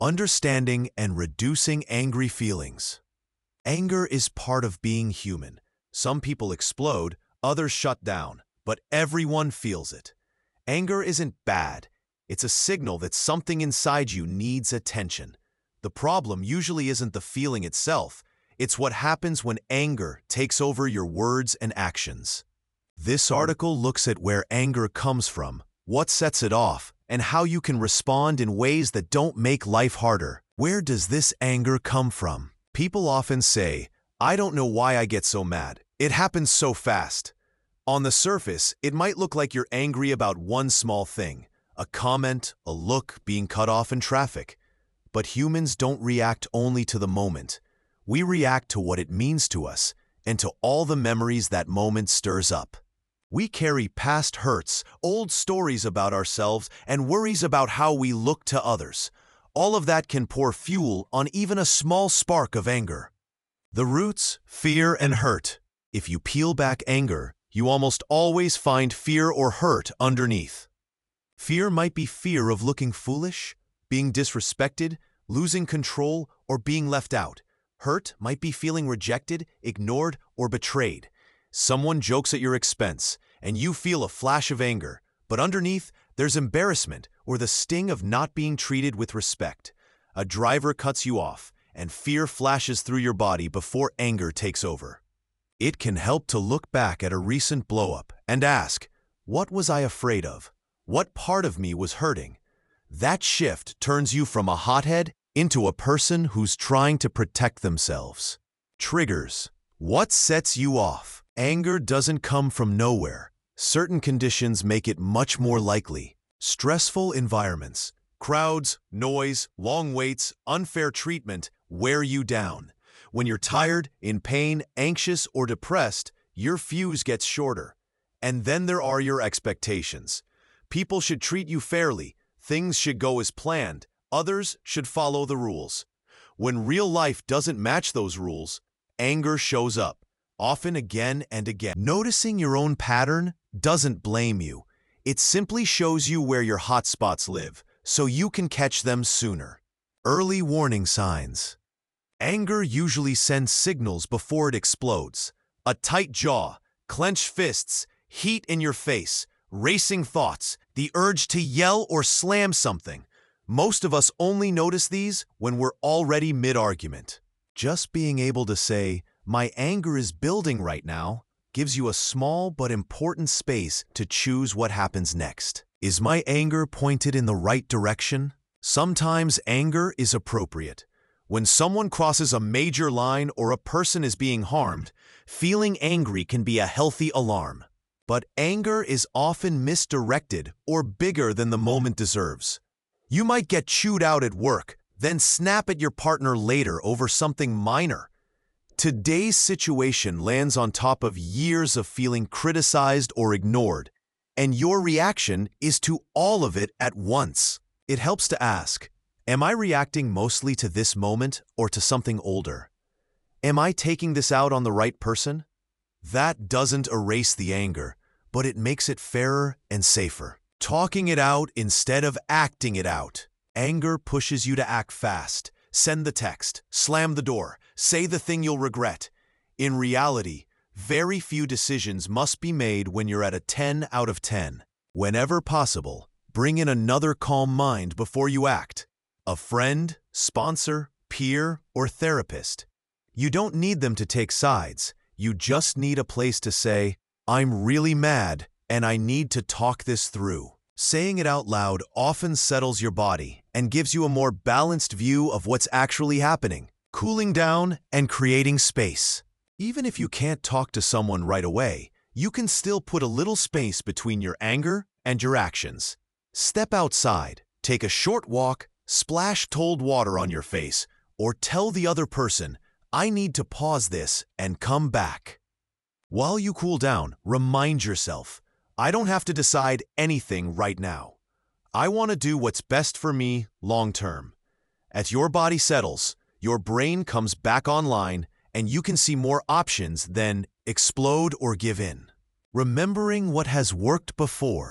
Understanding and reducing angry feelings. Anger is part of being human. Some people explode, others shut down, but everyone feels it. Anger isn't bad. It's a signal that something inside you needs attention. The problem usually isn't the feeling itself. It's what happens when anger takes over your words and actions. This article looks at where anger comes from, what sets it off, and how you can respond in ways that don't make life harder. Where does this anger come from? People often say, "I don't know why I get so mad. It happens so fast." On the surface, it might look like you're angry about one small thing, a comment, a look, being cut off in traffic. But humans don't react only to the moment. We react to what it means to us and to all the memories that moment stirs up. We carry past hurts, old stories about ourselves, and worries about how we look to others. All of that can pour fuel on even a small spark of anger. The roots: fear and hurt. If you peel back anger, you almost always find fear or hurt underneath. Fear might be fear of looking foolish, being disrespected, losing control, or being left out. Hurt might be feeling rejected, ignored, or betrayed. Someone jokes at your expense, and you feel a flash of anger, but underneath, there's embarrassment or the sting of not being treated with respect. A driver cuts you off, and fear flashes through your body before anger takes over. It can help to look back at a recent blow-up and ask, what was I afraid of? What part of me was hurting? That shift turns you from a hothead into a person who's trying to protect themselves. Triggers. What sets you off? Anger doesn't come from nowhere. Certain conditions make it much more likely. Stressful environments, crowds, noise, long waits, unfair treatment wear you down. When you're tired, in pain, anxious, or depressed, your fuse gets shorter. And then there are your expectations. People should treat you fairly. Things should go as planned. Others should follow the rules. When real life doesn't match those rules, anger shows up, often again and again. Noticing your own pattern doesn't blame you. It simply shows you where your hot spots live, so you can catch them sooner. Early warning signs. Anger usually sends signals before it explodes. A tight jaw, clenched fists, heat in your face, racing thoughts, the urge to yell or slam something. Most of us only notice these when we're already mid-argument. Just being able to say, "My anger is building right now," gives you a small but important space to choose what happens next. Is my anger pointed in the right direction? Sometimes anger is appropriate. When someone crosses a major line or a person is being harmed, feeling angry can be a healthy alarm. But anger is often misdirected or bigger than the moment deserves. You might get chewed out at work, then snap at your partner later over something minor. Today's situation lands on top of years of feeling criticized or ignored, and your reaction is to all of it at once. It helps to ask, am I reacting mostly to this moment or to something older? Am I taking this out on the right person? That doesn't erase the anger, but it makes it fairer and safer. Talking it out instead of acting it out. Anger pushes you to act fast. Send the text, slam the door, say the thing you'll regret. In reality, very few decisions must be made when you're at a 10 out of 10. Whenever possible, bring in another calm mind before you act. A friend, sponsor, peer, or therapist. You don't need them to take sides. You just need a place to say, "I'm really mad, and I need to talk this through." Saying it out loud often settles your body and gives you a more balanced view of what's actually happening, cooling down and creating space. Even if you can't talk to someone right away, you can still put a little space between your anger and your actions. Step outside, take a short walk, splash cold water on your face, or tell the other person, "I need to pause this and come back." While you cool down, remind yourself, I don't have to decide anything right now. I want to do what's best for me long term. As your body settles, your brain comes back online, and you can see more options than explode or give in. Remembering what has worked before.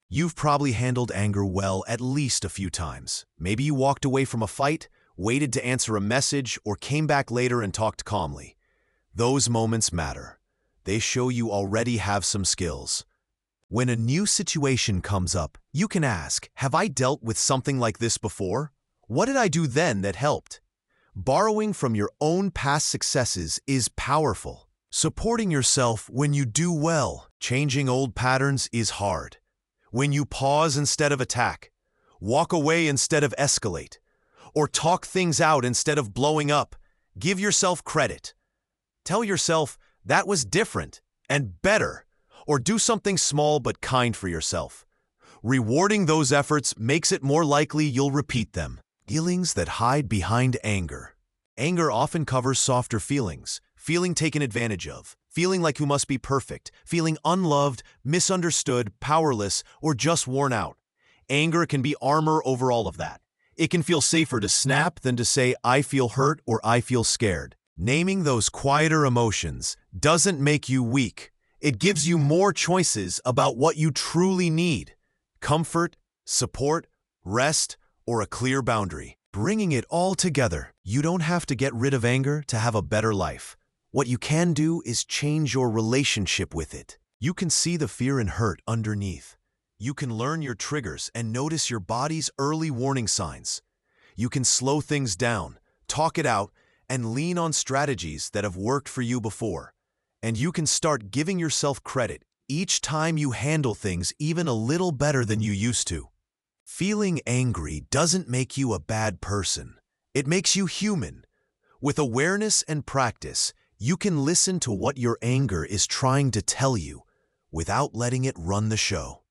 You've probably handled anger well at least a few times. Maybe you walked away from a fight, waited to answer a message, or came back later and talked calmly. Those moments matter. They show you already have some skills. When a new situation comes up, you can ask, have I dealt with something like this before? What did I do then that helped? Borrowing from your own past successes is powerful. Supporting yourself when you do well. Changing old patterns is hard. When you pause instead of attack, walk away instead of escalate, or talk things out instead of blowing up, give yourself credit. Tell yourself, that was different and better, or do something small but kind for yourself. Rewarding those efforts makes it more likely you'll repeat them. Feelings that hide behind anger. Anger often covers softer feelings, feeling taken advantage of, feeling like you must be perfect, feeling unloved, misunderstood, powerless, or just worn out. Anger can be armor over all of that. It can feel safer to snap than to say, I feel hurt or I feel scared. Naming those quieter emotions doesn't make you weak. It gives you more choices about what you truly need. Comfort, support, rest, or a clear boundary. Bringing it all together. You don't have to get rid of anger to have a better life. What you can do is change your relationship with it. You can see the fear and hurt underneath. You can learn your triggers and notice your body's early warning signs. You can slow things down, talk it out, and lean on strategies that have worked for you before. And you can start giving yourself credit each time you handle things even a little better than you used to. Feeling angry doesn't make you a bad person. It makes you human. With awareness and practice, you can listen to what your anger is trying to tell you without letting it run the show.